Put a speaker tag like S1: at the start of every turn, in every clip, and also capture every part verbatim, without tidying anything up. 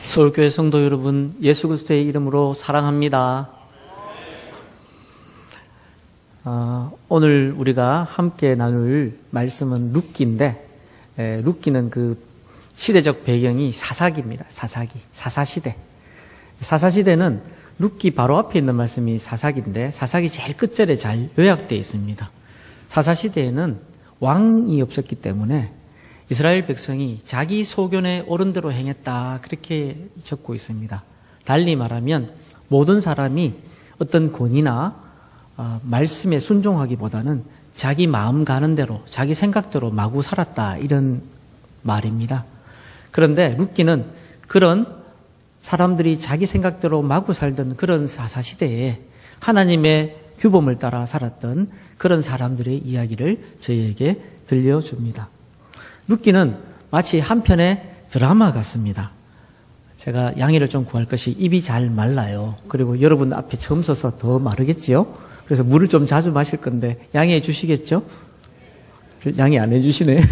S1: 서울교회 성도 여러분, 예수 그리스도의 이름으로 사랑합니다. 어, 오늘 우리가 함께 나눌 말씀은 룻기인데, 에, 룻기는 그 시대적 배경이 사사기입니다. 사사기, 사사시대. 사사시대는 룻기 바로 앞에 있는 말씀이 사사기인데, 사사기 제일 끝절에 잘 요약되어 있습니다. 사사시대에는 왕이 없었기 때문에 이스라엘 백성이 자기 소견에 옳은 대로 행했다, 그렇게 적고 있습니다. 달리 말하면 모든 사람이 어떤 권위나 어, 말씀에 순종하기보다는 자기 마음 가는 대로, 자기 생각대로 마구 살았다, 이런 말입니다. 그런데 룻기는 그런 사람들이 자기 생각대로 마구 살던 그런 사사시대에 하나님의 규범을 따라 살았던 그런 사람들의 이야기를 저희에게 들려줍니다. 룻기는 마치 한 편의 드라마 같습니다. 제가 양해를 좀 구할 것이 입이 잘 말라요. 그리고 여러분 앞에 처음 서서 더 마르겠지요? 그래서 물을 좀 자주 마실 건데 양해해 주시겠죠? 양해 안 해주시네.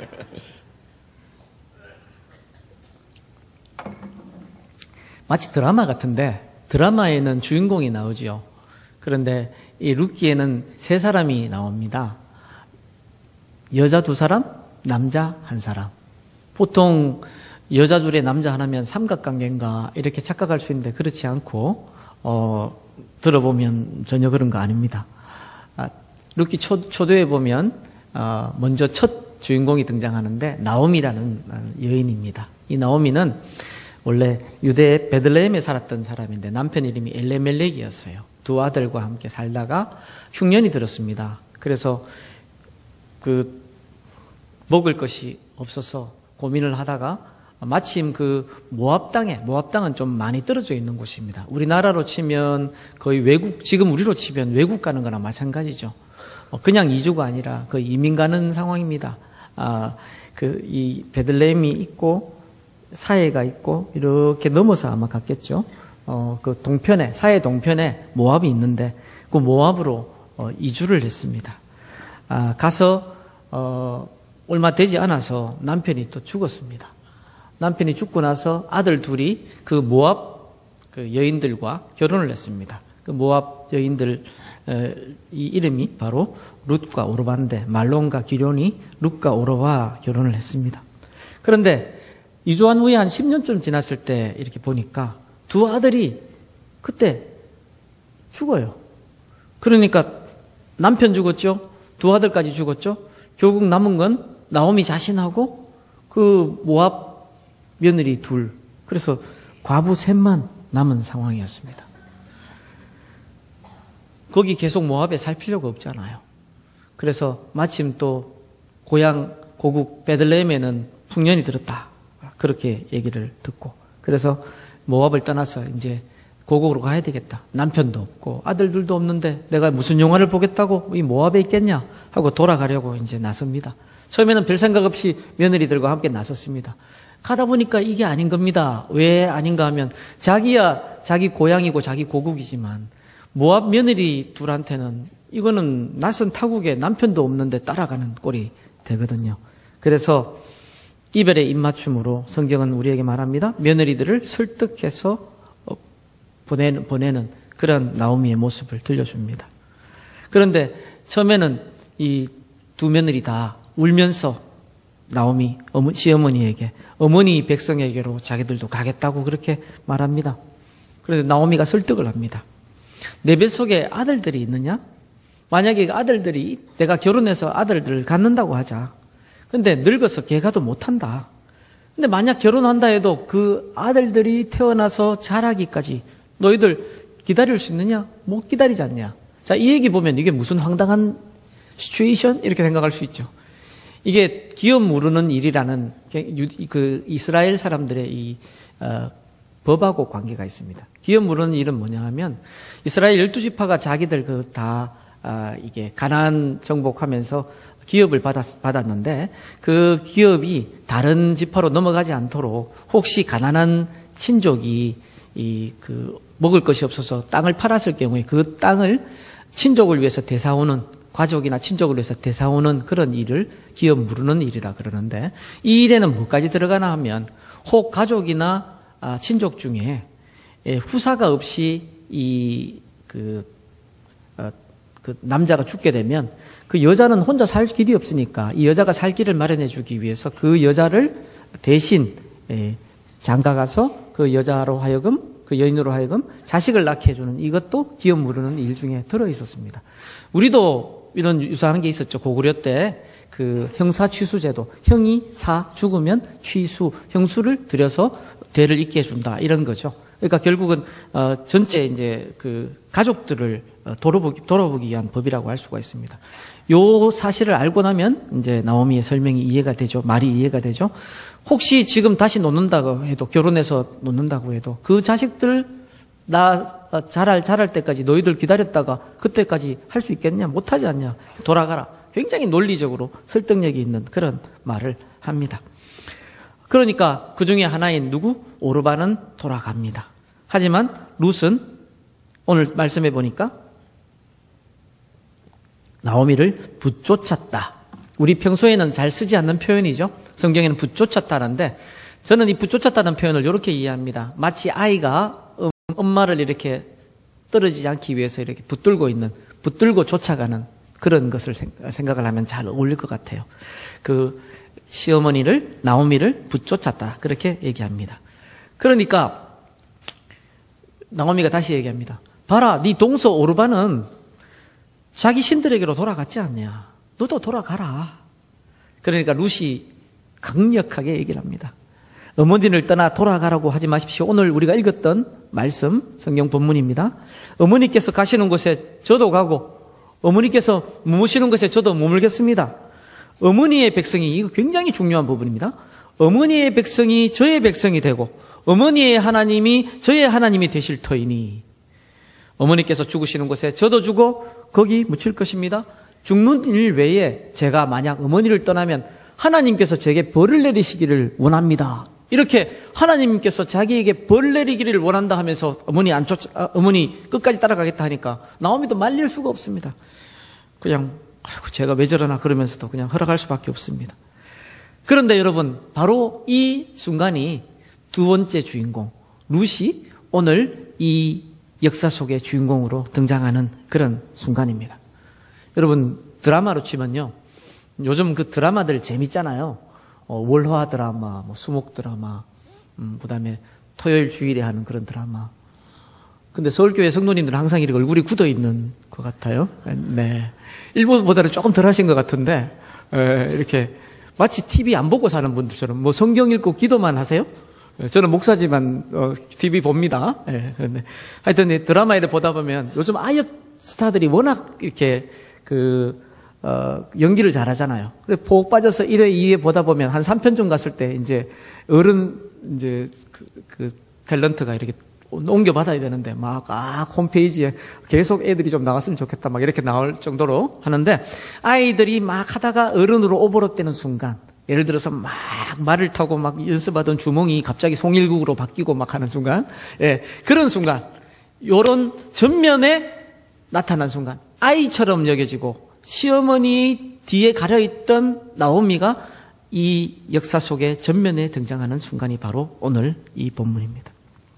S1: 마치 드라마 같은데, 드라마에는 주인공이 나오지요. 그런데 이 룻기에는 세 사람이 나옵니다. 여자 두 사람, 남자 한 사람. 보통 여자 둘에 남자 하나면 삼각관계인가 이렇게 착각할 수 있는데 그렇지 않고 어, 들어보면 전혀 그런 거 아닙니다. 아, 룻기 초, 초도에 보면 어, 먼저 첫 주인공이 등장하는데 나오미라는 여인입니다. 이 나오미는 원래 유대 베들레헴에 살았던 사람인데 남편 이름이 엘레멜렉이었어요. 두 아들과 함께 살다가 흉년이 들었습니다. 그래서 그 먹을 것이 없어서 고민을 하다가 마침 그 모압 땅에, 모압 땅은 좀 많이 떨어져 있는 곳입니다. 우리나라로 치면 거의 외국, 지금 우리로 치면 외국 가는 거나 마찬가지죠. 그냥 이주가 아니라 거의 이민 가는 상황입니다. 아, 그 이 베들레헴이 있고 사해가 있고 이렇게 넘어서 아마 갔겠죠. 어, 그 동편에, 사해 동편에 모압이 있는데 그 모압으로 어, 이주를 했습니다. 아, 가서 어, 얼마 되지 않아서 남편이 또 죽었습니다. 남편이 죽고 나서 아들 둘이 그 모압 그 여인들과 결혼을 했습니다. 그 모압 여인들 이 이름이 바로 룻과 오르바인데 말론과 기럐이 룻과 오르바 결혼을 했습니다. 그런데 이주한 후에 한 십 년쯤 지났을 때 이렇게 보니까 두 아들이 그때 죽어요. 그러니까 남편 죽었죠. 두 아들까지 죽었죠. 결국 남은 건 나오미 자신하고 그 모압 며느리 둘, 그래서 과부 셋만 남은 상황이었습니다. 거기 계속 모압에 살 필요가 없잖아요. 그래서 마침 또 고향 고국 베들레헴에는 풍년이 들었다, 그렇게 얘기를 듣고, 그래서 모압을 떠나서 이제 고국으로 가야 되겠다. 남편도 없고 아들들도 없는데 내가 무슨 영화를 보겠다고 이 모압에 있겠냐 하고 돌아가려고 이제 나섭니다. 처음에는 별 생각 없이 며느리들과 함께 나섰습니다. 가다 보니까 이게 아닌 겁니다. 왜 아닌가 하면 자기야 자기 고향이고 자기 고국이지만 모압 며느리 둘한테는 이거는 낯선 타국에 남편도 없는데 따라가는 꼴이 되거든요. 그래서 이별의 입맞춤으로 성경은 우리에게 말합니다. 며느리들을 설득해서 보내는, 보내는 그런 나오미의 모습을 들려줍니다. 그런데 처음에는 이 두 며느리 다 울면서 나오미 어머, 시어머니에게, 어머니 백성에게로 자기들도 가겠다고 그렇게 말합니다. 그런데 나오미가 설득을 합니다. 내 뱃속에 아들들이 있느냐? 만약에 아들들이, 내가 결혼해서 아들들을 갖는다고 하자. 근데 늙어서 개가도 못한다. 근데 만약 결혼한다 해도 그 아들들이 태어나서 자라기까지 너희들 기다릴 수 있느냐? 못 기다리지 않냐? 자, 이 얘기 보면 이게 무슨 황당한 시츄에이션? 이렇게 생각할 수 있죠. 이게 기업 무르는 일이라는 그 이스라엘 사람들의 이 어, 법하고 관계가 있습니다. 기업 무르는 일은 뭐냐 하면 이스라엘 열두 지파가 자기들 그 다 아, 이게 가나안 정복하면서 기업을 받았, 받았는데 그 기업이 다른 지파로 넘어가지 않도록 혹시 가난한 친족이 이 그 먹을 것이 없어서 땅을 팔았을 경우에 그 땅을 친족을 위해서 되사오는, 가족이나 친족을 위해서 되사오는 그런 일을 기업 무르는 일이라 그러는데, 이 일에는 뭐까지 들어가나 하면 혹 가족이나 친족 중에 후사가 없이 이 그 어, 그 남자가 죽게 되면 그 여자는 혼자 살 길이 없으니까 이 여자가 살 길을 마련해 주기 위해서 그 여자를 대신 장가가서 그 여자로 하여금 그 여인으로 하여금 자식을 낳게 해주는 이것도 기업 무르는 일 중에 들어 있었습니다. 우리도 이런 유사한 게 있었죠. 고구려 때 그 형사 취수제도, 형이 사 죽으면 취수, 형수를 들여서 대를 잇게 해준다 이런 거죠. 그러니까 결국은 어 전체 이제 그 가족들을 돌아보기 돌아보기 위한 법이라고 할 수가 있습니다. 요 사실을 알고 나면 이제 나오미의 설명이 이해가 되죠. 말이 이해가 되죠. 혹시 지금 다시 놓는다고 해도 결혼해서 놓는다고 해도 그 자식들 나 자랄 자랄 때까지 너희들 기다렸다가 그때까지 할 수 있겠냐? 못하지 않냐? 돌아가라. 굉장히 논리적으로 설득력이 있는 그런 말을 합니다. 그러니까 그 중에 하나인 누구? 오르반은 돌아갑니다. 하지만 룻은 오늘 말씀해 보니까 나오미를 붙쫓았다. 우리 평소에는 잘 쓰지 않는 표현이죠. 성경에는 붙쫓았다는데 저는 이 붙쫓았다는 표현을 이렇게 이해합니다. 마치 아이가 엄마를 이렇게 떨어지지 않기 위해서 이렇게 붙들고 있는, 붙들고 쫓아가는 그런 것을 생각을 하면 잘 어울릴 것 같아요. 그 시어머니를, 나오미를 붙쫓았다. 그렇게 얘기합니다. 그러니까 나오미가 다시 얘기합니다. 봐라, 네 동서 오르반은 자기 신들에게로 돌아갔지 않냐. 너도 돌아가라. 그러니까 룻이 강력하게 얘기를 합니다. 어머니를 떠나 돌아가라고 하지 마십시오. 오늘 우리가 읽었던 말씀, 성경 본문입니다. 어머니께서 가시는 곳에 저도 가고 어머니께서 머무시는 곳에 저도 머물겠습니다. 어머니의 백성이, 이거 굉장히 중요한 부분입니다. 어머니의 백성이 저의 백성이 되고 어머니의 하나님이 저의 하나님이 되실 터이니 어머니께서 죽으시는 곳에 저도 죽어 거기 묻힐 것입니다. 죽는 일 외에 제가 만약 어머니를 떠나면 하나님께서 제게 벌을 내리시기를 원합니다. 이렇게 하나님께서 자기에게 벌 내리기를 원한다 하면서 어머니 안 쫓아, 어머니 끝까지 따라가겠다 하니까 나오미도 말릴 수가 없습니다. 그냥 아이고 제가 왜 저러나 그러면서도 그냥 허락할 수밖에 없습니다. 그런데 여러분 바로 이 순간이 두 번째 주인공 룻이 오늘 이 역사 속의 주인공으로 등장하는 그런 순간입니다. 여러분 드라마로 치면요, 요즘 그 드라마들 재밌잖아요. 어, 월화 드라마, 뭐 수목 드라마, 음, 그다음에 토요일 주일에 하는 그런 드라마. 근데 서울교회 성도님들은 항상 이렇게 얼굴이 굳어 있는 것 같아요. 네, 일본보다는 조금 덜 하신 것 같은데 에, 이렇게 마치 티비 안 보고 사는 분들처럼 뭐 성경 읽고 기도만 하세요? 저는 목사지만 어, 티비 봅니다. 예, 그런데 하여튼 이 드라마 이렇게 보다 보면 요즘 아역 스타들이 워낙 이렇게 그 어, 연기를 잘하잖아요. 그래서 폭 빠져서 일 회, 이 회 보다 보면 한 삼 편쯤 갔을 때 이제 어른 이제 그, 그 탤런트가 이렇게 옮겨받아야 되는데 막 아, 홈페이지에 계속 애들이 좀 나갔으면 좋겠다 막 이렇게 나올 정도로 하는데 아이들이 막 하다가 어른으로 오버랩되는 순간, 예를 들어서 막 말을 타고 막 연습하던 주몽이 갑자기 송일국으로 바뀌고 막 하는 순간, 예, 그런 순간, 요런 전면에 나타난 순간, 아이처럼 여겨지고 시어머니 뒤에 가려있던 나오미가 이 역사 속에 전면에 등장하는 순간이 바로 오늘 이 본문입니다.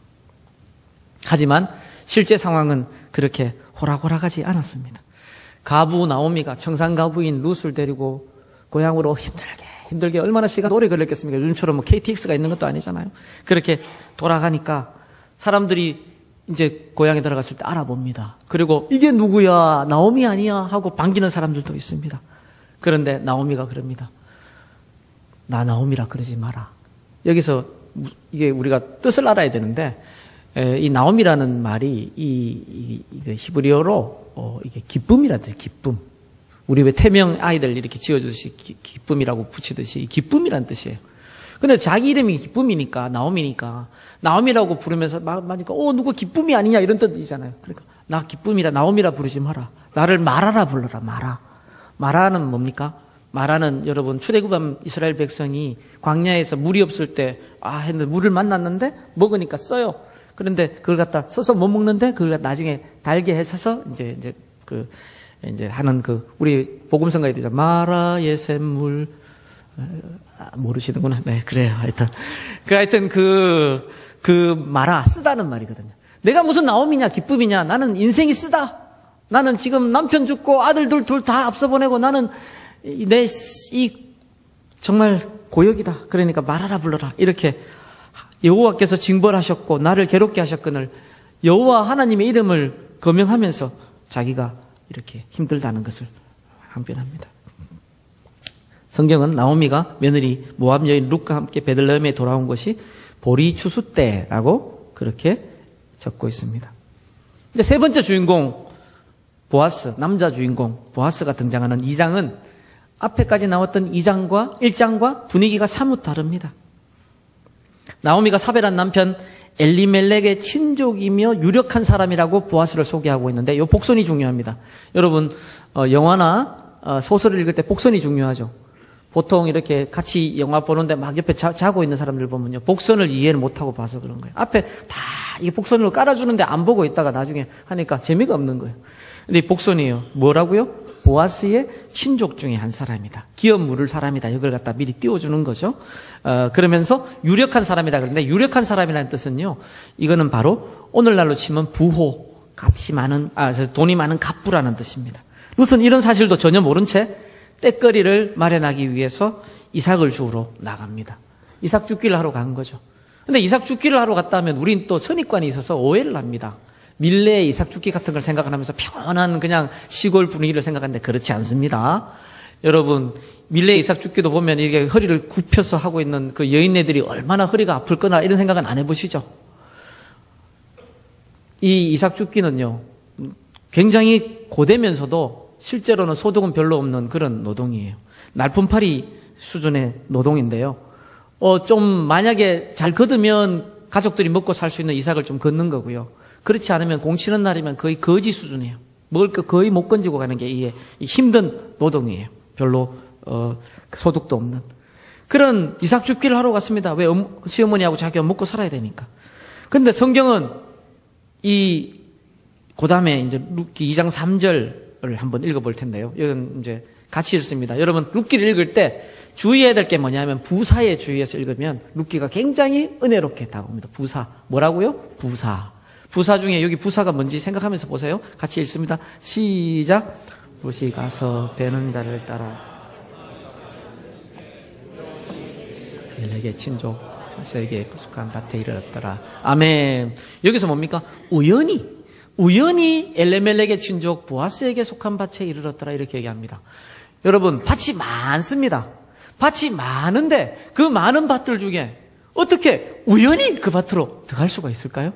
S1: 하지만 실제 상황은 그렇게 호락호락하지 않았습니다. 가부 나오미가 청산가부인 룻을 데리고 고향으로 힘들게 힘들게 얼마나 시간 오래 걸렸겠습니까? 요즘처럼 뭐 케이티엑스가 있는 것도 아니잖아요. 그렇게 돌아가니까 사람들이 이제 고향에 들어갔을 때 알아봅니다. 그리고 이게 누구야? 나오미 아니야? 하고 반기는 사람들도 있습니다. 그런데 나오미가 그럽니다. 나 나오미라 그러지 마라. 여기서 이게 우리가 뜻을 알아야 되는데, 이 나오미라는 말이 이, 이, 이 히브리어로 어, 이게 기쁨이라는 뜻이에요. 기쁨. 우리 왜 태명 아이들 이렇게 지어주듯이 기, 기쁨이라고 붙이듯이 기쁨이라는 뜻이에요. 근데 자기 이름이 기쁨이니까, 나오미니까, 나오미라고 부르면서 막, 막니까, 어, 누구 기쁨이 아니냐, 이런 뜻이잖아요. 그러니까, 나 기쁨이라, 나오미라 부르지 마라. 나를 마라라 불러라, 마라. 마라는 뭡니까? 마라는 여러분, 출애굽한 이스라엘 백성이 광야에서 물이 없을 때, 아, 했는데 물을 만났는데, 먹으니까 써요. 그런데 그걸 갖다 써서 못 먹는데, 그걸 나중에 달게 해서, 이제, 이제, 그, 이제 하는 그, 우리 복음성가에 되죠. 마라의 샘물, 아, 모르시는구나. 네, 그래요. 하여튼. 그, 하여튼 그, 그 말아, 쓰다는 말이거든요. 내가 무슨 나옴이냐, 기쁨이냐. 나는 인생이 쓰다. 나는 지금 남편 죽고 아들들 둘 다 앞서 보내고 나는 내 이 정말 고역이다. 그러니까 말하라 불러라. 이렇게 여호와께서 징벌하셨고 나를 괴롭게 하셨거늘 여호와 하나님의 이름을 거명하면서 자기가 이렇게 힘들다는 것을 항변합니다. 성경은 나오미가 며느리 모압 여인 룻과 함께 베들레헴에 돌아온 것이 보리 추수 때라고 그렇게 적고 있습니다. 이제 세 번째 주인공 보아스, 남자 주인공 보아스가 등장하는 이 장은 앞에까지 나왔던 이 장과 일 장과 분위기가 사뭇 다릅니다. 나오미가 사별한 남편 엘리멜렉의 친족이며 유력한 사람이라고 보아스를 소개하고 있는데 이 복선이 중요합니다. 여러분 어, 영화나 어, 소설을 읽을 때 복선이 중요하죠. 보통 이렇게 같이 영화 보는데 막 옆에 자, 자고 있는 사람들 보면요. 복선을 이해를 못하고 봐서 그런 거예요. 앞에 다 이게 복선으로 깔아주는데 안 보고 있다가 나중에 하니까 재미가 없는 거예요. 근데 이 복선이에요. 뭐라고요? 보아스의 친족 중에 한 사람이다. 기업 물을 사람이다. 이걸 갖다 미리 띄워주는 거죠. 어, 그러면서 유력한 사람이다. 그런데 유력한 사람이라는 뜻은요. 이거는 바로 오늘날로 치면 부호, 값이 많은, 아, 돈이 많은 갑부라는 뜻입니다. 룻은 이런 사실도 전혀 모른 채 떼거리를 마련하기 위해서 이삭을 주우러 나갑니다. 이삭 죽기를 하러 간 거죠. 근데 이삭 죽기를 하러 갔다 하면 우린 또 선입관이 있어서 오해를 합니다. 밀레의 이삭 죽기 같은 걸 생각을 하면서 편한 그냥 시골 분위기를 생각하는데 그렇지 않습니다. 여러분 밀레의 이삭 죽기도 보면 이렇게 허리를 굽혀서 하고 있는 그 여인네들이 얼마나 허리가 아플 거나 이런 생각은 안 해보시죠? 이 이삭 죽기는요 굉장히 고되면서도 실제로는 소득은 별로 없는 그런 노동이에요. 날품팔이 수준의 노동인데요. 어, 좀 만약에 잘 거두면 가족들이 먹고 살 수 있는 이삭을 좀 걷는 거고요. 그렇지 않으면 공치는 날이면 거의 거지 수준이에요. 먹을 거 거의 못 건지고 가는 게 이게 힘든 노동이에요. 별로 어, 소득도 없는 그런 이삭 죽기를 하러 갔습니다. 왜 시어머니하고 자기가 먹고 살아야 되니까. 그런데 성경은 이 그다음에 이제 룻기 이 장 삼 절을 한번 읽어볼 텐데요. 이건 이제 같이 읽습니다. 여러분 룻기를 읽을 때 주의해야 될 게 뭐냐면 부사에 주의해서 읽으면 룻기가 굉장히 은혜롭게 다가옵니다. 부사 뭐라고요? 부사. 부사 중에 여기 부사가 뭔지 생각하면서 보세요. 같이 읽습니다. 시작. 룻이 가서 베는 자를 따라 엘리멜렉의 친족 보아스에게 속한 밭에 이르렀더라. 아멘. 여기서 뭡니까? 우연히 우연히 엘리멜렉의 친족 보아스에게 속한 밭에 이르렀더라 이렇게 얘기합니다. 여러분 밭이 많습니다. 밭이 많은데 그 많은 밭들 중에 어떻게 우연히 그 밭으로 들어갈 수가 있을까요?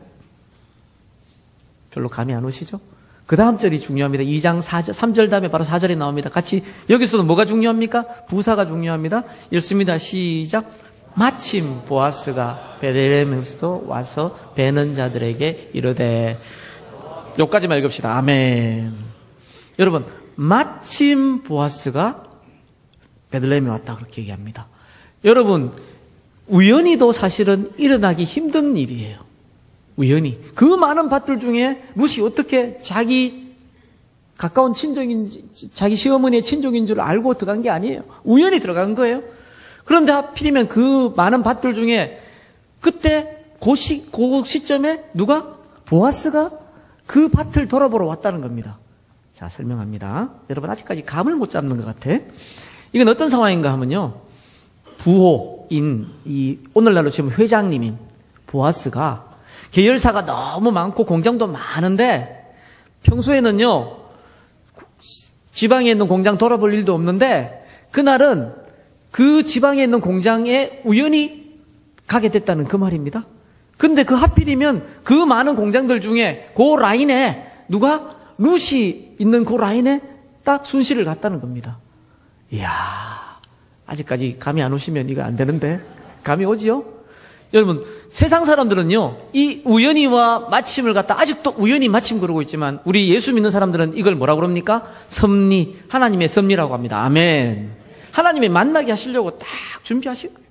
S1: 별로 감이 안 오시죠? 그 다음 절이 중요합니다. 이 장 사 절, 삼 절 다음에 바로 사 절이 나옵니다. 같이 여기서도 뭐가 중요합니까? 부사가 중요합니다. 읽습니다. 시작. 마침 보아스가 베들레헴에서도 와서 베는 자들에게 이르되 여기까지만 읽읍시다. 아멘. 여러분 마침 보아스가 베들레헴에 왔다 그렇게 얘기합니다. 여러분 우연히도 사실은 일어나기 힘든 일이에요. 우연히 그 많은 밭들 중에 룻이 어떻게 자기 가까운 친족인 자기 시어머니의 친족인 줄 알고 들어간 게 아니에요. 우연히 들어간 거예요. 그런데 하필이면 그 많은 밭들 중에 그때 그, 시, 그 시점에 누가? 보아스가 그 밭을 돌아보러 왔다는 겁니다. 자 설명합니다. 여러분 아직까지 감을 못 잡는 것 같아. 이건 어떤 상황인가 하면요. 부호인 이 오늘날로 치면 회장님인 보아스가 계열사가 너무 많고 공장도 많은데 평소에는요 지방에 있는 공장 돌아볼 일도 없는데 그날은 그 지방에 있는 공장에 우연히 가게 됐다는 그 말입니다. 근데 그 하필이면 그 많은 공장들 중에 그 라인에 누가? 룻이 있는 그 라인에 딱 순실을 갔다는 겁니다. 이야 아직까지 감이 안 오시면 이거 안 되는데 감이 오지요? 여러분 세상 사람들은요 이 우연히와 마침을 갖다 아직도 우연히 마침 그러고 있지만 우리 예수 믿는 사람들은 이걸 뭐라고 그럽니까? 섭리, 하나님의 섭리라고 합니다. 아멘. 하나님이 만나게 하시려고 딱 준비하신 거예요.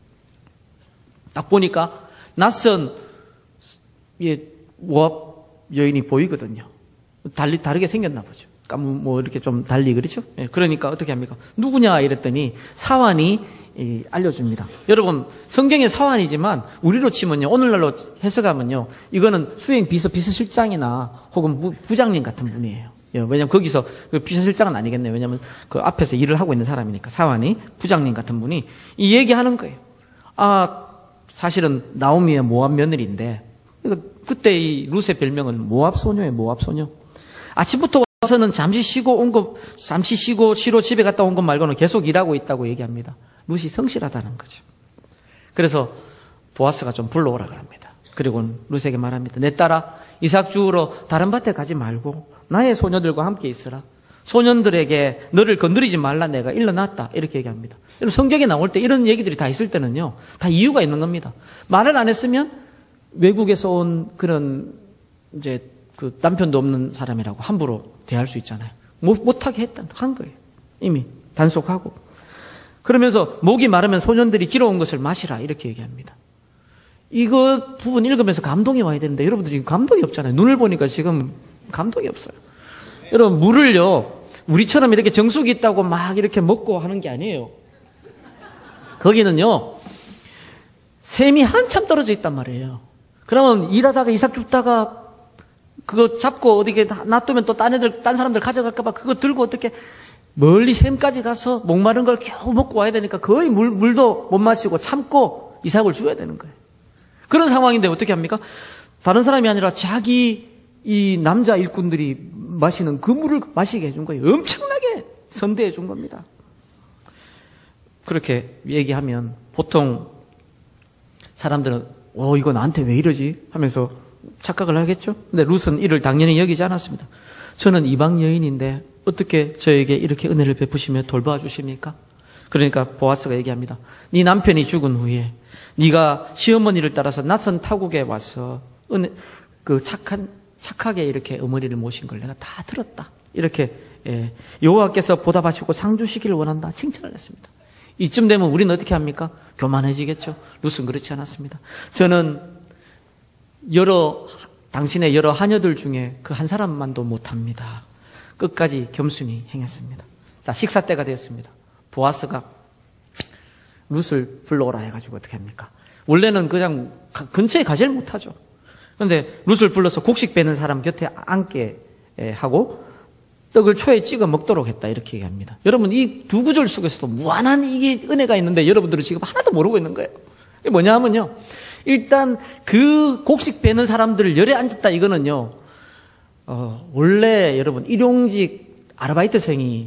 S1: 딱 보니까 낯선 모압 여인이 보이거든요. 달리 다르게 생겼나 보죠. 뭐 이렇게 좀 달리 그렇죠? 예, 그러니까 어떻게 합니까? 누구냐 이랬더니 사환이 이 알려줍니다. 여러분, 성경의 사환이지만 우리로 치면요, 오늘날로 해석하면요, 이거는 수행 비서 비서실장이나 혹은 부, 부장님 같은 분이에요. 예, 왜냐면 거기서 그 비서실장은 아니겠네요. 왜냐면 그 앞에서 일을 하고 있는 사람이니까 사환이 부장님 같은 분이 이 얘기하는 거예요. 아, 사실은 나오미의 모압 며느리인데 그때 이 룻의 별명은 모압 소녀예요. 모압 소녀. 아침부터 와서는 잠시 쉬고 온 거, 잠시 쉬고 쉬러 집에 갔다 온 것 말고는 계속 일하고 있다고 얘기합니다. 룻이 성실하다는 거죠. 그래서 보아스가 좀 불러오라 그럽니다. 그리고 룻에게 말합니다. 내 딸아, 이삭 주우러 다른 밭에 가지 말고 나의 소녀들과 함께 있으라. 소년들에게 너를 건드리지 말라 내가 일러놨다. 이렇게 얘기합니다. 여러분, 성경에 나올 때 이런 얘기들이 다 있을 때는요, 다 이유가 있는 겁니다. 말을 안 했으면 외국에서 온 그런 이제 그 남편도 없는 사람이라고 함부로 대할 수 있잖아요. 못, 못하게 했다, 한 거예요. 이미 단속하고. 그러면서 목이 마르면 소년들이 길어온 것을 마시라. 이렇게 얘기합니다. 이거 부분 읽으면서 감동이 와야 되는데 여러분들 지금 감동이 없잖아요. 눈을 보니까 지금 감동이 없어요. 여러분, 물을요, 우리처럼 이렇게 정수기 있다고 막 이렇게 먹고 하는 게 아니에요. 거기는요, 샘이 한참 떨어져 있단 말이에요. 그러면 일하다가 이삭 줍다가 그거 잡고 어디게 놔두면 또 딴 애들, 딴 사람들 가져갈까봐 그거 들고 어떻게 멀리 샘까지 가서 목마른 걸 겨우 먹고 와야 되니까 거의 물, 물도 못 마시고 참고 이삭을 줘야 되는 거예요. 그런 상황인데 어떻게 합니까? 다른 사람이 아니라 자기 이 남자 일꾼들이 마시는 그 물을 마시게 해준 거예요. 엄청나게 선대해 준 겁니다. 그렇게 얘기하면 보통 사람들은 어 이거 나한테 왜 이러지? 하면서 착각을 하겠죠. 근데 룻은 이를 당연히 여기지 않았습니다. 저는 이방 여인인데 어떻게 저에게 이렇게 은혜를 베푸시며 돌봐 주십니까? 그러니까 보아스가 얘기합니다. 네 남편이 죽은 후에 네가 시어머니를 따라서 낯선 타국에 와서 은혜, 그 착한 착하게 이렇게 어머니를 모신 걸 내가 다 들었다. 이렇게 예, 여호와께서 보답하시고 상 주시기를 원한다. 칭찬을 했습니다. 이쯤 되면 우리는 어떻게 합니까? 교만해지겠죠. 룻은 그렇지 않았습니다. 저는 여러 당신의 여러 하녀들 중에 그 한 사람만도 못합니다. 끝까지 겸손히 행했습니다. 자, 식사 때가 되었습니다. 보아스가 룻을 불러오라 해가지고 어떻게 합니까? 원래는 그냥 근처에 가지를 못하죠. 그런데 룻을 불러서 곡식 빼는 사람 곁에 앉게 하고 떡을 초에 찍어 먹도록 했다. 이렇게 얘기합니다. 여러분, 이 두 구절 속에서도 무한한 이게 은혜가 있는데 여러분들은 지금 하나도 모르고 있는 거예요. 이게 뭐냐 하면요, 일단 그 곡식 빼는 사람들 열에 앉았다. 이거는요, 어, 원래 여러분 일용직 아르바이트생이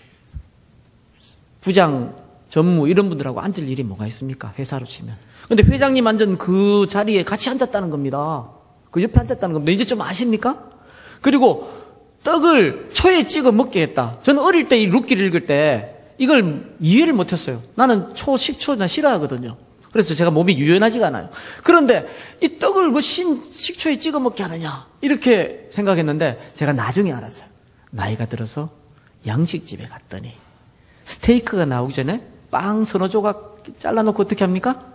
S1: 부장, 전무 이런 분들하고 앉을 일이 뭐가 있습니까? 회사로 치면. 근데 회장님 앉은 그 자리에 같이 앉았다는 겁니다. 그 옆에 앉았다는 겁니다. 이제 좀 아십니까? 그리고 떡을 초에 찍어 먹게 했다. 저는 어릴 때 이 룻기를 읽을 때 이걸 이해를 못했어요. 나는 초, 식초 나 싫어하거든요. 그래서 제가 몸이 유연하지가 않아요. 그런데 이 떡을 그 신, 식초에 찍어 먹게 하느냐 이렇게 생각했는데 제가 나중에 알았어요. 나이가 들어서 양식집에 갔더니 스테이크가 나오기 전에 빵 서너 조각 잘라놓고 어떻게 합니까?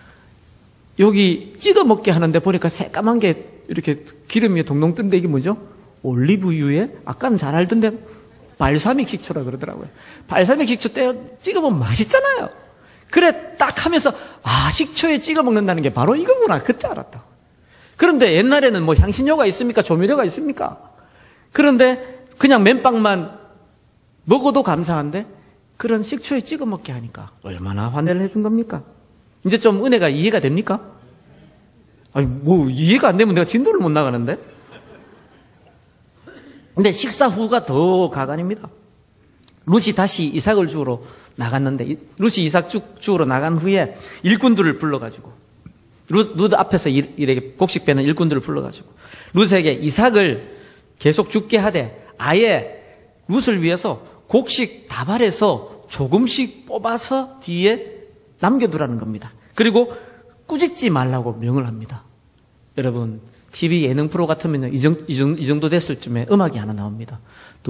S1: 여기 찍어 먹게 하는데 보니까 새까만 게 이렇게 기름이 동동 뜬데 이게 뭐죠? 올리브유에 아까는 잘 알던데 발사믹 식초라 그러더라고요. 발사믹 식초 떼어 찍어보면 맛있잖아요. 그래 딱 하면서 아, 식초에 찍어 먹는다는 게 바로 이거구나. 그때 알았다. 그런데 옛날에는 뭐 향신료가 있습니까? 조미료가 있습니까? 그런데 그냥 맨빵만 먹어도 감사한데 그런 식초에 찍어 먹게 하니까 얼마나 환대를 해준 겁니까? 이제 좀 은혜가 이해가 됩니까? 아니 뭐 이해가 안 되면 내가 진도를 못 나가는데. 근데 식사 후가 더 가관입니다. 룻이 다시 이삭을 주우러 나갔는데 룻이 이삭 주우러 나간 후에 일꾼들을 불러가지고 룻, 룻 앞에서 일, 이렇게 곡식 빼는 일꾼들을 불러가지고 룻에게 이삭을 계속 죽게 하되 아예 룻을 위해서 곡식 다발에서 조금씩 뽑아서 뒤에 남겨두라는 겁니다. 그리고 꾸짖지 말라고 명을 합니다. 여러분 티비 예능 프로 같으면 이 정도, 이 정도 됐을 쯤에 음악이 하나 나옵니다.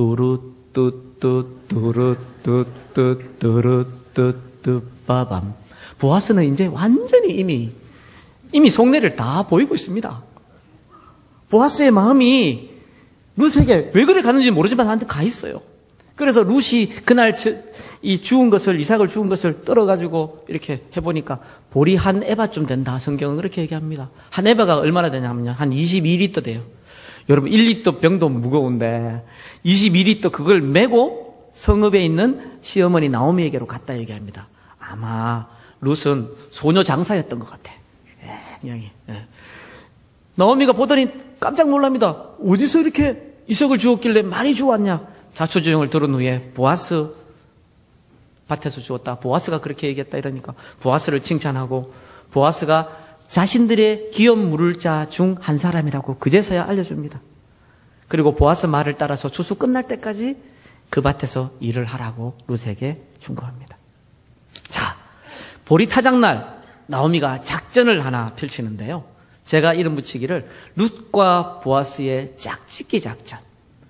S1: 뚜루뚜뚜 뚜루뚜뚜 뚜루뚜뚜 빠밤. 보아스는 이제 완전히 이미 이미 속내를 다 보이고 있습니다. 보아스의 마음이 룻에게 왜 그래 가는지 모르지만 나한테 가 있어요. 그래서 룻이 그날 이 죽은 것을, 이삭을 죽은 것을 떨어가지고 이렇게 해보니까 볼이 한 에바쯤 된다. 성경은 그렇게 얘기합니다. 한 에바가 얼마나 되냐면요. 한 이십이 리터 돼요. 여러분, 일 리터 병도 무거운데 이십이 리터 그걸 메고 성읍에 있는 시어머니 나오미에게로 갔다 얘기합니다. 아마 룻은 소녀 장사였던 것 같아. 예, 이야기. 예. 나오미가 보더니 깜짝 놀랍니다. 어디서 이렇게 이삭을 주었길래 많이 주었냐? 자초지종을 들은 후에 보아스 밭에서 주었다. 보아스가 그렇게 얘기했다 이러니까 보아스를 칭찬하고, 보아스가 자신들의 기업 물을 자 중 한 사람이라고 그제서야 알려줍니다. 그리고 보아스 말을 따라서 추수 끝날 때까지 그 밭에서 일을 하라고 룻에게 충고합니다. 자, 보리타작날 나오미가 작전을 하나 펼치는데요. 제가 이름 붙이기를 룻과 보아스의 짝짓기 작전.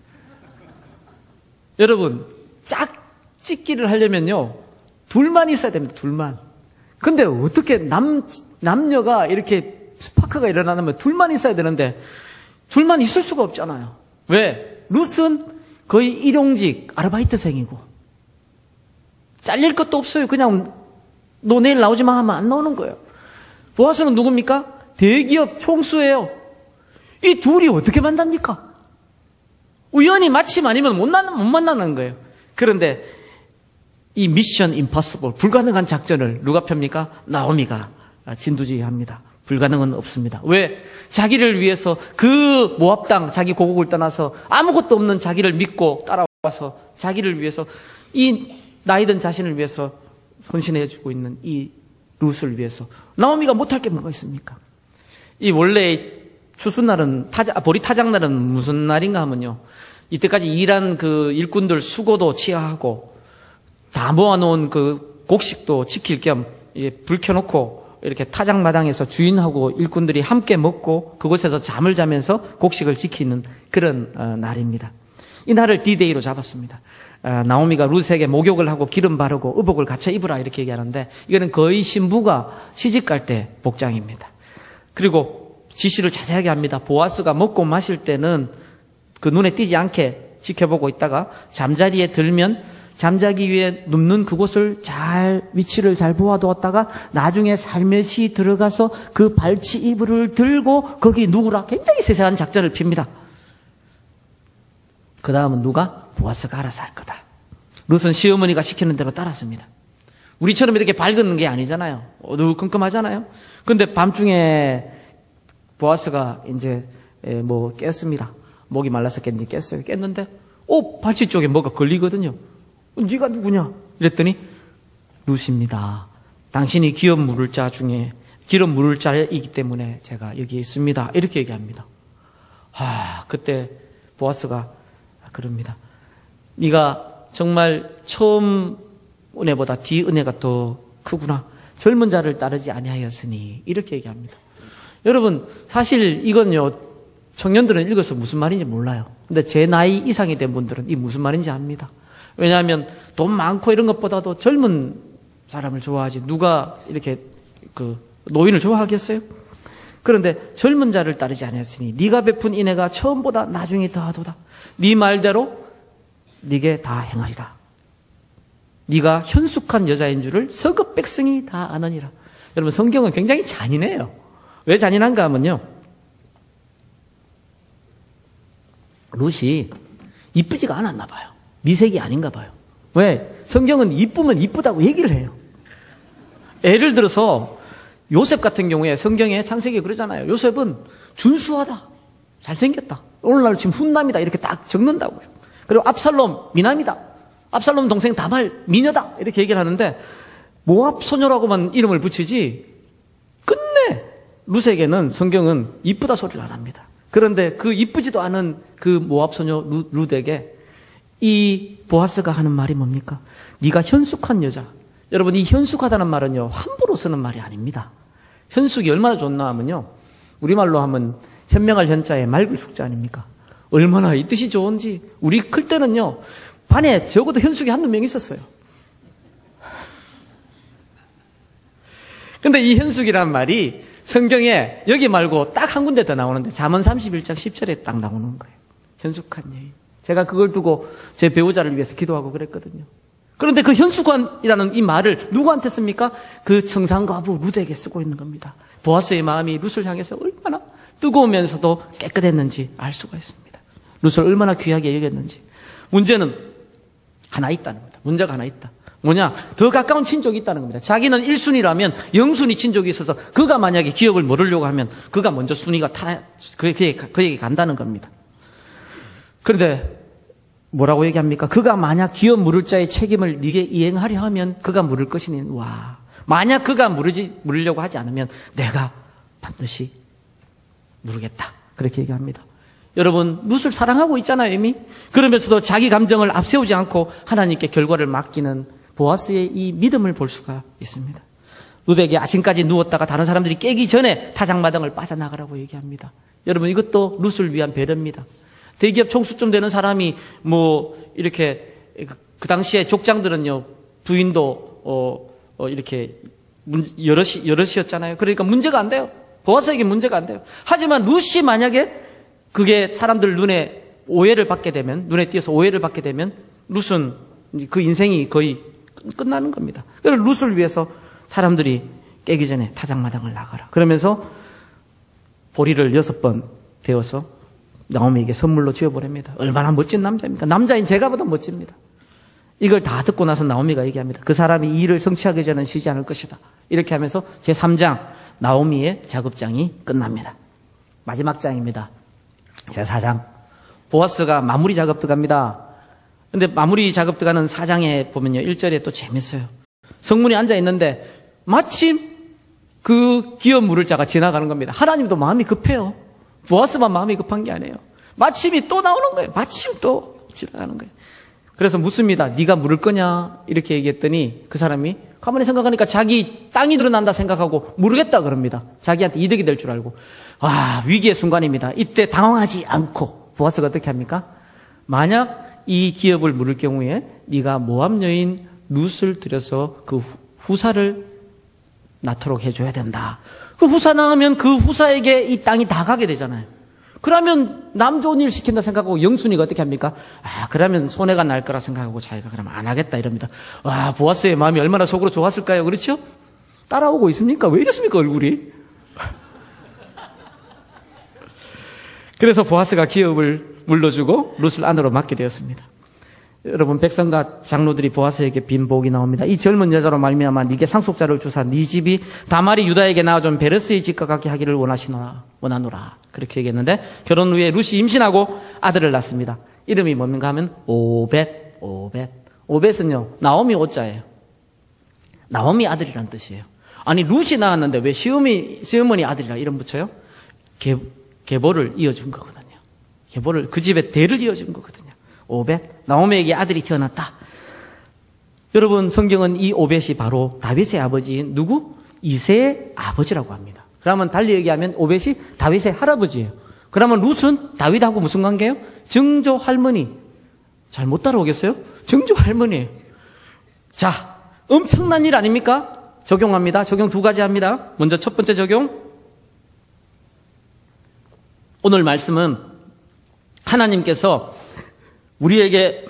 S1: 여러분, 짝짓기를 하려면요, 둘만 있어야 됩니다. 둘만. 근데 어떻게 남, 남녀가 이렇게 스파크가 일어나면 둘만 있어야 되는데 둘만 있을 수가 없잖아요. 왜? 룻은 거의 일용직 아르바이트생이고 잘릴 것도 없어요. 그냥 너 내일 나오지 마 하면 안 나오는 거예요. 보아스는 누굽니까? 대기업 총수예요. 이 둘이 어떻게 만납니까? 우연히 마침 아니면 못, 나, 못 만나는 거예요. 그런데 이 미션 임파서블, 불가능한 작전을 누가 펴니까? 나오미가 진두지휘합니다. 불가능은 없습니다. 왜? 자기를 위해서 그 모압 땅, 자기 고국을 떠나서 아무것도 없는 자기를 믿고 따라와서 자기를 위해서, 이 나이든 자신을 위해서 헌신해주고 있는 이 룻을 위해서 나오미가 못할 게 뭐가 있습니까? 이 원래 추수날은, 타자, 보리타작날은 무슨 날인가 하면요, 이때까지 일한 그 일꾼들 수고도 취하하고 다 모아놓은 그 곡식도 지킬 겸 불 켜놓고 이렇게 타작마당에서 주인하고 일꾼들이 함께 먹고 그곳에서 잠을 자면서 곡식을 지키는 그런 날입니다. 이 날을 디데이로 잡았습니다. 나오미가 룻에게 목욕을 하고 기름 바르고 의복을 갖춰 입으라 이렇게 얘기하는데, 이거는 거의 신부가 시집갈 때 복장입니다. 그리고 지시를 자세하게 합니다. 보아스가 먹고 마실 때는 그 눈에 띄지 않게 지켜보고 있다가 잠자리에 들면 잠자기 위해 눕는 그곳을 잘, 위치를 잘 보아두었다가 나중에 살며시 들어가서 그 발치 이불을 들고 거기 누구라, 굉장히 세세한 작전을 핍니다. 그 다음은 누가? 보아스가 알아서 할 거다. 룻은 시어머니가 시키는 대로 따랐습니다. 우리처럼 이렇게 밝은 게 아니잖아요. 어두컴컴하잖아요. 근데 밤중에 보아스가 이제 뭐 깼습니다. 목이 말라서 깼는지 깼어요. 깼는데 오, 발치 쪽에 뭐가 걸리거든요. 네가 누구냐? 이랬더니 룻입니다. 당신이 기업 물을 자 중에 기름 물을 자이기 때문에 제가 여기 있습니다. 이렇게 얘기합니다. 아, 그때 보아스가 그럽니다. 네가 정말 처음 은혜보다 뒤 은혜가 더 크구나. 젊은 자를 따르지 아니하였으니 이렇게 얘기합니다. 여러분, 사실 이건요, 청년들은 읽어서 무슨 말인지 몰라요. 근데 제 나이 이상이 된 분들은 이 무슨 말인지 압니다. 왜냐하면 돈 많고 이런 것보다도 젊은 사람을 좋아하지 누가 이렇게 그 노인을 좋아하겠어요? 그런데 젊은 자를 따르지 아니하였으니 네가 베푼 인애가 처음보다 나중에 더하도다. 네 말대로 네게 다 행하리라. 네가 현숙한 여자인 줄을 서급 백성이 다 아느니라. 여러분, 성경은 굉장히 잔인해요. 왜 잔인한가 하면요, 룻이 이쁘지가 않았나 봐요. 미색이 아닌가 봐요. 왜? 성경은 이쁘면 이쁘다고 얘기를 해요. 예를 들어서 요셉 같은 경우에 성경에 창세기에 그러잖아요. 요셉은 준수하다, 잘생겼다, 오늘날 지금 훈남이다 이렇게 딱 적는다고요. 그리고 압살롬 미남이다, 압살롬 동생 다말 미녀다 이렇게 얘기를 하는데 모압 소녀라고만 이름을 붙이지 끝내 룻에게는 성경은 이쁘다 소리를 안 합니다. 그런데 그 이쁘지도 않은 그 모압 소녀 룻에게 이 보아스가 하는 말이 뭡니까? 네가 현숙한 여자. 여러분, 이 현숙하다는 말은요, 함부로 쓰는 말이 아닙니다. 현숙이 얼마나 좋나 하면요, 우리말로 하면 현명할 현자에 맑을 숙자 아닙니까? 얼마나 이 뜻이 좋은지. 우리 클 때는요, 반에 적어도 현숙이 한두 명 있었어요. 근데 이 현숙이라는 말이 성경에 여기 말고 딱 한 군데 더 나오는데 잠언 삼십일 장 십 절에 딱 나오는 거예요. 현숙한 여인. 제가 그걸 두고 제 배우자를 위해서 기도하고 그랬거든요. 그런데 그 현수관이라는 이 말을 누구한테 씁니까? 그 청산가부 룻에게 쓰고 있는 겁니다. 보아스의 마음이 룻을 향해서 얼마나 뜨거우면서도 깨끗했는지 알 수가 있습니다. 룻을 얼마나 귀하게 여겼는지. 문제는 하나 있다는 겁니다. 문제가 하나 있다. 뭐냐? 더 가까운 친족이 있다는 겁니다. 자기는 일 순위라면 영순위 친족이 있어서 그가 만약에 기업을 모르려고 하면 그가 먼저 순위가 타, 그에게, 그에게 간다는 겁니다. 그런데 뭐라고 얘기합니까? 그가 만약 기업 물을 자의 책임을 네게 이행하려 하면 그가 물을 것이니 와. 만약 그가 물으지, 물으려고 하지 않으면 내가 반드시 물으겠다. 그렇게 얘기합니다. 여러분, 룻을 사랑하고 있잖아요, 이미. 그러면서도 자기 감정을 앞세우지 않고 하나님께 결과를 맡기는 보아스의 이 믿음을 볼 수가 있습니다. 룻에게 아침까지 누웠다가 다른 사람들이 깨기 전에 타작마당을 빠져나가라고 얘기합니다. 여러분, 이것도 룻을 위한 배려입니다. 대기업 총수쯤 되는 사람이 뭐 이렇게 그 당시에 족장들은요 부인도 어, 어 이렇게 여럿이 여럿이었잖아요. 그러니까 문제가 안 돼요. 보아스에게 문제가 안 돼요. 하지만 룻이 만약에 그게 사람들 눈에 오해를 받게 되면 눈에 띄어서 오해를 받게 되면 룻은 그 인생이 거의 끝나는 겁니다. 그래서 룻을 위해서 사람들이 깨기 전에 타작마당을 나가라. 그러면서 보리를 여섯 번 데워서 나오미에게 선물로 쥐어보냅니다. 얼마나 멋진 남자입니까? 남자인 제가보다 멋집니다. 이걸 다 듣고 나서 나오미가 얘기합니다. 그 사람이 이 일을 성취하기 전에는 쉬지 않을 것이다. 이렇게 하면서 제삼 장 나오미의 작업장이 끝납니다. 마지막 장입니다. 제사 장 보아스가 마무리 작업 들어갑니다. 근데 마무리 작업 들어가는 사 장에 보면요 일 절에 또 재밌어요. 성문에 앉아 있는데 마침 그 기업 물을 자가 지나가는 겁니다. 하나님도 마음이 급해요. 보아스만 마음이 급한 게 아니에요. 마침이 또 나오는 거예요. 마침 또 지나가는 거예요. 그래서 묻습니다. 네가 물을 거냐? 이렇게 얘기했더니 그 사람이 가만히 생각하니까 자기 땅이 늘어난다 생각하고 모르겠다 그럽니다. 자기한테 이득이 될 줄 알고. 아, 위기의 순간입니다. 이때 당황하지 않고 보아스가 어떻게 합니까? 만약 이 기업을 물을 경우에 네가 모압 여인 룻을 들여서 그 후사를 낳도록 해줘야 된다. 그 후사 낳으면 그 후사에게 이 땅이 다 가게 되잖아요. 그러면 남 좋은 일 시킨다 생각하고 영순이가 어떻게 합니까? 아, 그러면 손해가 날 거라 생각하고 자기가 그러면 안 하겠다 이럽니다. 와, 보아스의 마음이 얼마나 속으로 좋았을까요? 그렇죠? 따라오고 있습니까? 왜 이렇습니까, 얼굴이? 그래서 보아스가 기업을 물러주고 룻을 안으로 맡게 되었습니다. 여러분, 백성과 장로들이 보아스에게 빈 복이 나옵니다. 이 젊은 여자로 말미암아 네게 상속자를 주사 네 집이 다말이 유다에게 낳아준 베레스의 집과 같게 하기를 원하시노라 원하노라 그렇게 얘기했는데 결혼 후에 룻이 임신하고 아들을 낳습니다. 이름이 뭡니까 하면 오벳 오벳 오벳은요 나오미 오자예요. 나오미 아들이란 뜻이에요. 아니 룻이 낳았는데 왜 시어머니 시어머니 아들이라 이름 붙여요? 계, 계보를 이어준 거거든요. 계보를 그 집의 대를 이어준 거거든요. 오벳, 나오미에게 아들이 태어났다. 여러분, 성경은 이 오벳이 바로 다윗의 아버지인 누구? 이새의 아버지라고 합니다. 그러면 달리 얘기하면 오벳이 다윗의 할아버지예요. 그러면 룻은 다윗하고 무슨 관계예요? 증조 할머니. 잘 못 따라오겠어요? 증조 할머니예요. 자, 엄청난 일 아닙니까? 적용합니다. 적용 두 가지 합니다. 먼저 첫 번째 적용. 오늘 말씀은 하나님께서 우리에게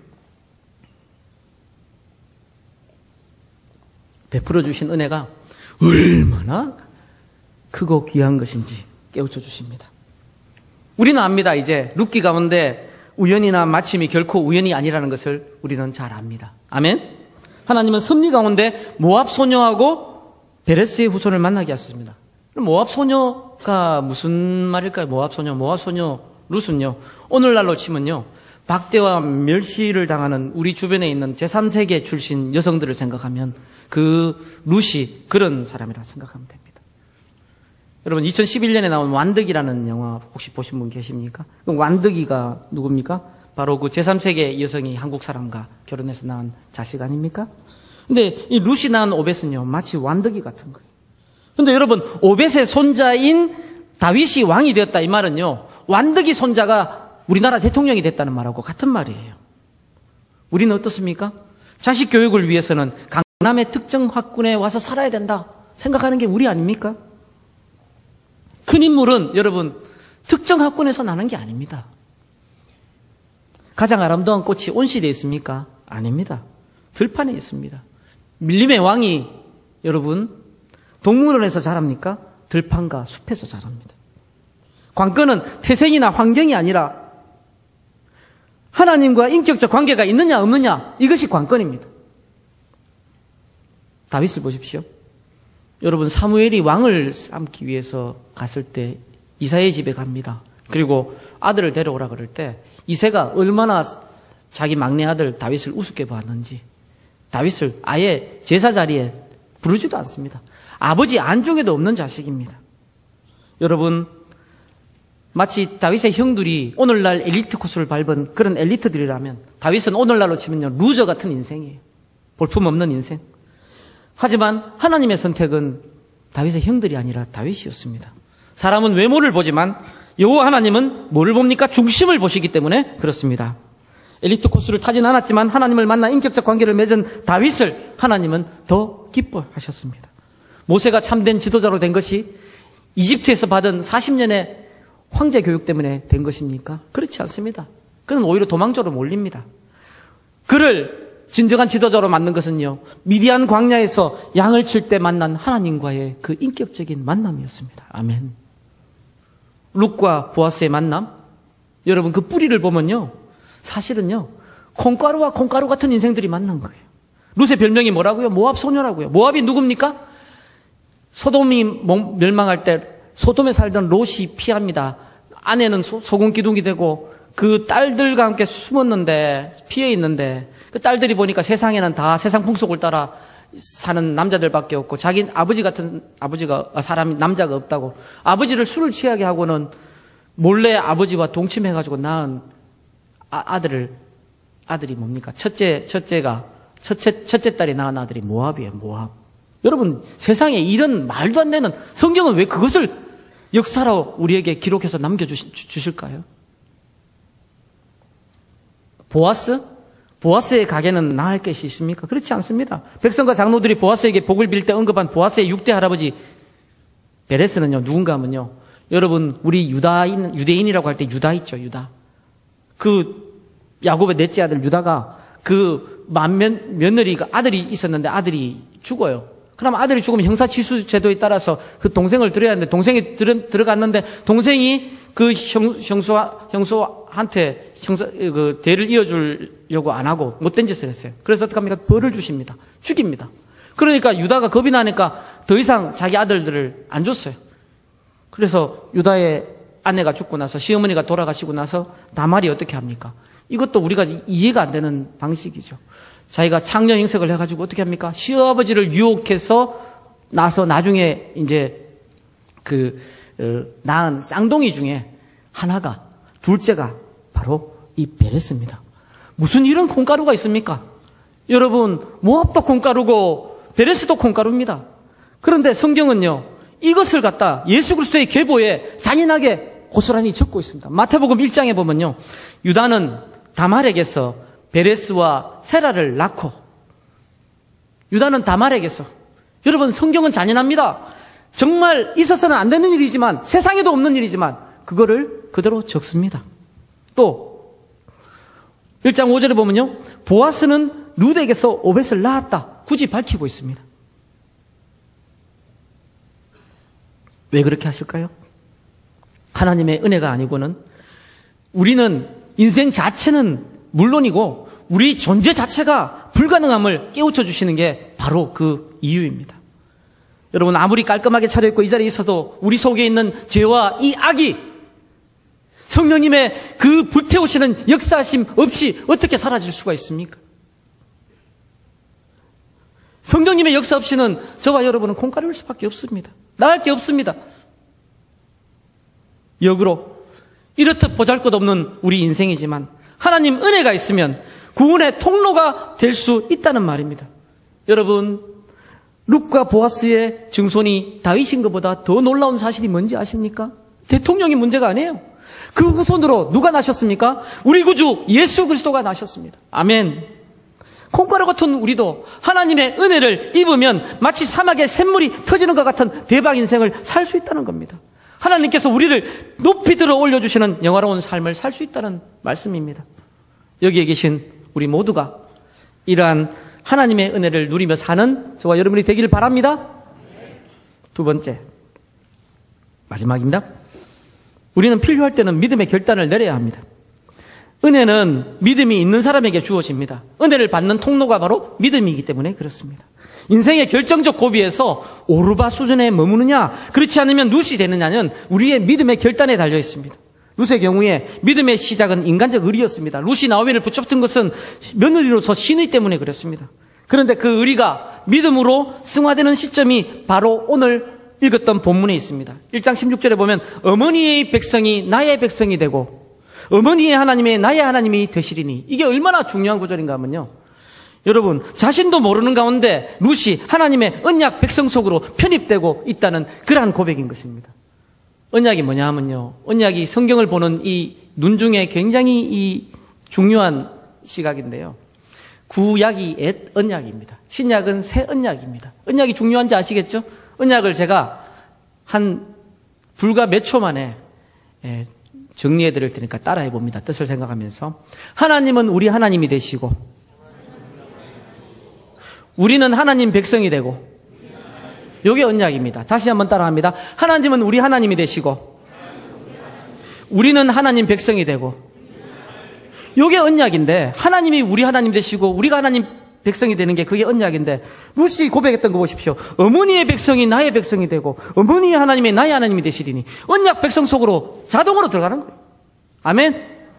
S1: 베풀어 주신 은혜가 얼마나 크고 귀한 것인지 깨우쳐 주십니다. 우리는 압니다. 이제 룻기 가운데 우연이나 마침이 결코 우연이 아니라는 것을 우리는 잘 압니다. 아멘. 하나님은 섭리 가운데 모압 소녀하고 베레스의 후손을 만나게 하셨습니다. 모압 소녀가 무슨 말일까요? 모압 소녀, 모압 소녀 룻은요. 오늘날로 치면요. 박대와 멸시를 당하는 우리 주변에 있는 제삼 세계 출신 여성들을 생각하면 그 룻이 그런 사람이라 생각하면 됩니다. 여러분 이천십일 년에 나온 완득이라는 영화 혹시 보신 분 계십니까? 그럼 완득이가 누굽니까? 바로 그 제삼 세계 여성이 한국 사람과 결혼해서 낳은 자식 아닙니까? 근데 이 룻이 낳은 오벳은요 마치 완득이 같은 거예요. 근데 여러분 오벳의 손자인 다윗이 왕이 되었다 이 말은요 완득이 손자가 우리나라 대통령이 됐다는 말하고 같은 말이에요. 우리는 어떻습니까? 자식 교육을 위해서는 강남의 특정 학군에 와서 살아야 된다 생각하는 게 우리 아닙니까? 큰 인물은 여러분 특정 학군에서 나는 게 아닙니다. 가장 아름다운 꽃이 온실에 있습니까? 아닙니다. 들판에 있습니다. 밀림의 왕이 여러분 동물원에서 자랍니까? 들판과 숲에서 자랍니다. 관건은 태생이나 환경이 아니라 하나님과 인격적 관계가 있느냐 없느냐, 이것이 관건입니다. 다윗을 보십시오. 여러분, 사무엘이 왕을 삼기 위해서 갔을 때 이사의 집에 갑니다. 그리고 아들을 데려오라 그럴 때 이새가 얼마나 자기 막내 아들 다윗을 우습게 봤는지 다윗을 아예 제사 자리에 부르지도 않습니다. 아버지 안쪽에도 없는 자식입니다. 여러분, 마치 다윗의 형들이 오늘날 엘리트 코스를 밟은 그런 엘리트들이라면 다윗은 오늘날로 치면요 루저 같은 인생이에요. 볼품없는 인생. 하지만 하나님의 선택은 다윗의 형들이 아니라 다윗이었습니다. 사람은 외모를 보지만 여호와 하나님은 뭐를 봅니까? 중심을 보시기 때문에 그렇습니다. 엘리트 코스를 타진 않았지만 하나님을 만나 인격적 관계를 맺은 다윗을 하나님은 더 기뻐하셨습니다. 모세가 참된 지도자로 된 것이 이집트에서 받은 사십 년의 황제 교육 때문에 된 것입니까? 그렇지 않습니다. 그는 오히려 도망자로 몰립니다. 그를 진정한 지도자로 만든 것은요, 미디안 광야에서 양을 칠 때 만난 하나님과의 그 인격적인 만남이었습니다. 아멘. 룻과 보아스의 만남, 여러분 그 뿌리를 보면요, 사실은요 콩가루와 콩가루 같은 인생들이 만난 거예요. 룻의 별명이 뭐라고요? 모압 소녀라고요. 모압이 누굽니까? 소돔이 멸망할 때 소돔에 살던 롯이 피합니다. 아내는 소, 소금 기둥이 되고 그 딸들과 함께 숨었는데, 피해 있는데, 그 딸들이 보니까 세상에는 다 세상 풍속을 따라 사는 남자들밖에 없고 자기 아버지 같은 아버지가 사람이 남자가 없다고 아버지를 술을 취하게 하고는 몰래 아버지와 동침해가지고 낳은 아, 아들을 아들이 뭡니까? 첫째 첫째가 첫째 첫째 딸이 낳은 아들이 모압이에요. 모압. 여러분, 세상에 이런 말도 안 되는, 성경은 왜 그것을 역사로 우리에게 기록해서 남겨주실까요? 보아스? 보아스의 가게는 나을 것이 있습니까? 그렇지 않습니다. 백성과 장로들이 보아스에게 복을 빌 때 언급한 보아스의 육 대 할아버지 베레스는요, 누군가 하면요, 여러분, 우리 유다인, 유대인이라고 할 때 유다 있죠, 유다. 그 야곱의 넷째 아들 유다가 그 맏면, 며느리가 아들이 있었는데 아들이 죽어요. 그럼 아들이 죽으면 형사치수 제도에 따라서 그 동생을 들여야 하는데 동생이 들어, 들어갔는데 동생이 그 형, 형수와, 형수한테 형사, 그 대를 이어주려고 안 하고 못된 짓을 했어요. 그래서 어떻게 합니까? 벌을 주십니다. 죽입니다. 그러니까 유다가 겁이 나니까 더 이상 자기 아들들을 안 줬어요. 그래서 유다의 아내가 죽고 나서 시어머니가 돌아가시고 나서 다말이 어떻게 합니까? 이것도 우리가 이해가 안 되는 방식이죠. 자기가 창녀 행색을 해가지고 어떻게 합니까? 시아버지를 유혹해서 나서 나중에 이제 그 어, 낳은 쌍둥이 중에 하나가, 둘째가 바로 이 베레스입니다. 무슨 이런 콩가루가 있습니까? 여러분, 모압도 콩가루고 베레스도 콩가루입니다. 그런데 성경은요, 이것을 갖다 예수 그리스도의 계보에 잔인하게 고스란히 적고 있습니다. 마태복음 일 장에 보면요, 유다는 다말에게서 베레스와 세라를 낳고, 유다는 다말에게서, 여러분, 성경은 잔인합니다. 정말 있어서는 안 되는 일이지만, 세상에도 없는 일이지만 그거를 그대로 적습니다. 또 일 장 오 절에 보면요, 보아스는 룻에게서 오벳을 낳았다, 굳이 밝히고 있습니다. 왜 그렇게 하실까요? 하나님의 은혜가 아니고는 우리는 인생 자체는 물론이고 우리 존재 자체가 불가능함을 깨우쳐 주시는 게 바로 그 이유입니다. 여러분, 아무리 깔끔하게 차려입고 이 자리에 있어도 우리 속에 있는 죄와 이 악이 성령님의 그 불태우시는 역사심 없이 어떻게 사라질 수가 있습니까? 성령님의 역사 없이는 저와 여러분은 콩가루일 수밖에 없습니다. 나을 게 없습니다. 역으로 이렇듯 보잘것없는 우리 인생이지만 하나님 은혜가 있으면 구원의 통로가 될 수 있다는 말입니다. 여러분, 룻과 보아스의 증손이 다윗인 것보다 더 놀라운 사실이 뭔지 아십니까? 대통령이 문제가 아니에요. 그 후손으로 누가 나셨습니까? 우리 구주 예수 그리스도가 나셨습니다. 아멘. 콩가루 같은 우리도 하나님의 은혜를 입으면 마치 사막에 샘물이 터지는 것 같은 대박 인생을 살 수 있다는 겁니다. 하나님께서 우리를 높이 들어 올려주시는 영화로운 삶을 살 수 있다는 말씀입니다. 여기에 계신 우리 모두가 이러한 하나님의 은혜를 누리며 사는 저와 여러분이 되기를 바랍니다. 두 번째, 마지막입니다. 우리는 필요할 때는 믿음의 결단을 내려야 합니다. 은혜는 믿음이 있는 사람에게 주어집니다. 은혜를 받는 통로가 바로 믿음이기 때문에 그렇습니다. 인생의 결정적 고비에서 오르바 수준에 머무느냐, 그렇지 않으면 룻이 되느냐는 우리의 믿음의 결단에 달려 있습니다. 룻의 경우에 믿음의 시작은 인간적 의리였습니다. 룻이 나오미를 붙잡던 것은 며느리로서 신의 때문에 그랬습니다. 그런데 그 의리가 믿음으로 승화되는 시점이 바로 오늘 읽었던 본문에 있습니다. 일 장 십육 절에 보면 어머니의 백성이 나의 백성이 되고 어머니의 하나님의 나의 하나님이 되시리니, 이게 얼마나 중요한 구절인가 하면요, 여러분 자신도 모르는 가운데 룻이 하나님의 언약 백성 속으로 편입되고 있다는 그러한 고백인 것입니다. 언약이 뭐냐 하면요, 언약이 성경을 보는 이 눈 중에 굉장히 이 중요한 시각인데요, 구약이 옛 언약입니다. 신약은 새 언약입니다. 언약이 중요한지 아시겠죠? 언약을 제가 한 불과 몇 초 만에 정리해 드릴 테니까 따라해 봅니다. 뜻을 생각하면서. 하나님은 우리 하나님이 되시고 우리는 하나님 백성이 되고, 이게 언약입니다. 다시 한번 따라합니다. 하나님은 우리 하나님이 되시고 우리는 하나님 백성이 되고, 이게 언약인데, 하나님이 우리 하나님 되시고 우리가 하나님 백성이 되는 게 그게 언약인데, 룻이 고백했던 거 보십시오. 어머니의 백성이 나의 백성이 되고 어머니의 하나님이 나의 하나님이 되시리니, 언약 백성 속으로 자동으로 들어가는 거예요. 아멘.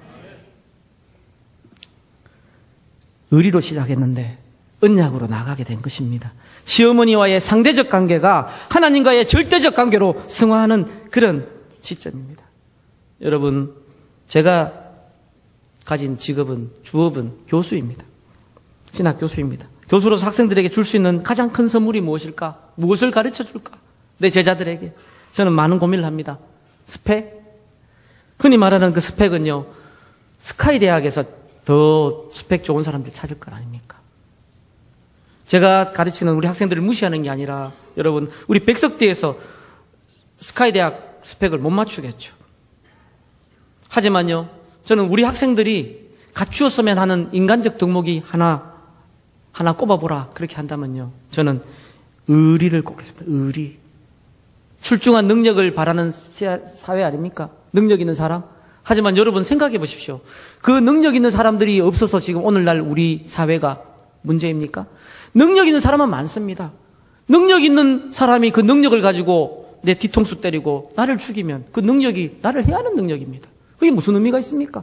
S1: 의리로 시작했는데 언약으로 나가게 된 것입니다. 시어머니와의 상대적 관계가 하나님과의 절대적 관계로 승화하는 그런 시점입니다. 여러분, 제가 가진 직업은, 주업은 교수입니다. 신학 교수입니다. 교수로서 학생들에게 줄 수 있는 가장 큰 선물이 무엇일까? 무엇을 가르쳐 줄까? 내 제자들에게. 저는 많은 고민을 합니다. 스펙? 흔히 말하는 그 스펙은요, 스카이 대학에서 더 스펙 좋은 사람들 찾을 것 아닙니까? 제가 가르치는 우리 학생들을 무시하는 게 아니라, 여러분, 우리 백석대에서 스카이 대학 스펙을 못 맞추겠죠. 하지만요, 저는 우리 학생들이 갖추었으면 하는 인간적 덕목이 하나, 하나 꼽아보라, 그렇게 한다면요, 저는 의리를 꼽겠습니다. 의리. 출중한 능력을 바라는 사회 아닙니까? 능력 있는 사람? 하지만 여러분 생각해 보십시오. 그 능력 있는 사람들이 없어서 지금 오늘날 우리 사회가 문제입니까? 능력 있는 사람은 많습니다. 능력 있는 사람이 그 능력을 가지고 내 뒤통수 때리고 나를 죽이면 그 능력이 나를 해하는 능력입니다. 그게 무슨 의미가 있습니까?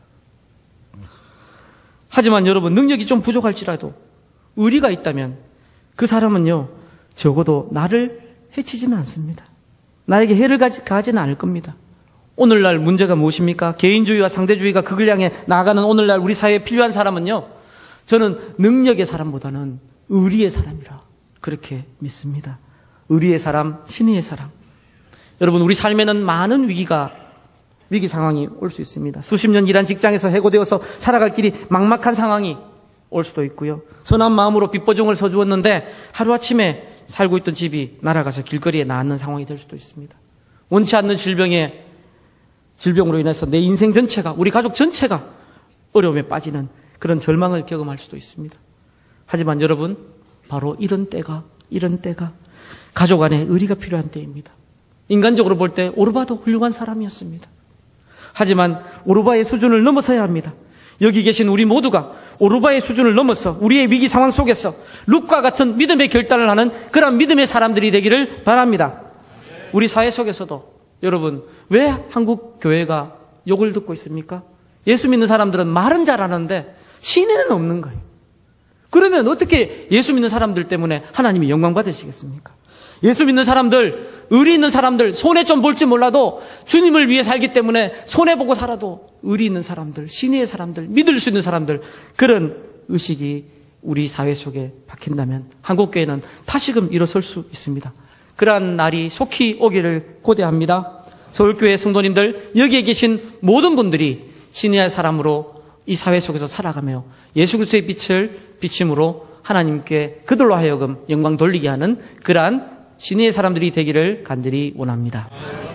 S1: 하지만 여러분, 능력이 좀 부족할지라도 의리가 있다면 그 사람은요, 적어도 나를 해치지는 않습니다. 나에게 해를 가지는 않을 겁니다. 오늘날 문제가 무엇입니까? 개인주의와 상대주의가 극을 향해 나아가는 오늘날 우리 사회에 필요한 사람은요, 저는 능력의 사람보다는 의리의 사람이라 그렇게 믿습니다. 의리의 사람, 신의의 사람. 여러분, 우리 삶에는 많은 위기가 위기 상황이 올 수 있습니다. 수십 년 일한 직장에서 해고되어서 살아갈 길이 막막한 상황이 올 수도 있고요. 선한 마음으로 빚보증을 서주었는데 하루아침에 살고 있던 집이 날아가서 길거리에 나앉는 상황이 될 수도 있습니다. 원치 않는 질병에 질병으로 인해서 내 인생 전체가, 우리 가족 전체가 어려움에 빠지는 그런 절망을 경험할 수도 있습니다. 하지만 여러분, 바로 이런 때가 이런 때가 가족 안에 의리가 필요한 때입니다. 인간적으로 볼 때 오르바도 훌륭한 사람이었습니다. 하지만 오르바의 수준을 넘어서야 합니다. 여기 계신 우리 모두가 오르바의 수준을 넘어서 우리의 위기 상황 속에서 룻과 같은 믿음의 결단을 하는 그런 믿음의 사람들이 되기를 바랍니다. 우리 사회 속에서도 여러분, 왜 한국 교회가 욕을 듣고 있습니까? 예수 믿는 사람들은 말은 잘하는데 신의는 없는 거예요. 그러면 어떻게 예수 믿는 사람들 때문에 하나님이 영광 받으시겠습니까? 예수 믿는 사람들, 의리 있는 사람들, 손해 좀 볼지 몰라도 주님을 위해 살기 때문에 손해보고 살아도 의리 있는 사람들, 신의의 사람들, 믿을 수 있는 사람들, 그런 의식이 우리 사회 속에 박힌다면 한국교회는 다시금 일어설 수 있습니다. 그러한 날이 속히 오기를 고대합니다. 서울교회 성도님들, 여기에 계신 모든 분들이 신의의 사람으로 이 사회 속에서 살아가며 예수 그리스도의 빛을 비침으로 하나님께 그들로 하여금 영광 돌리게 하는 그러한 신의의 사람들이 되기를 간절히 원합니다.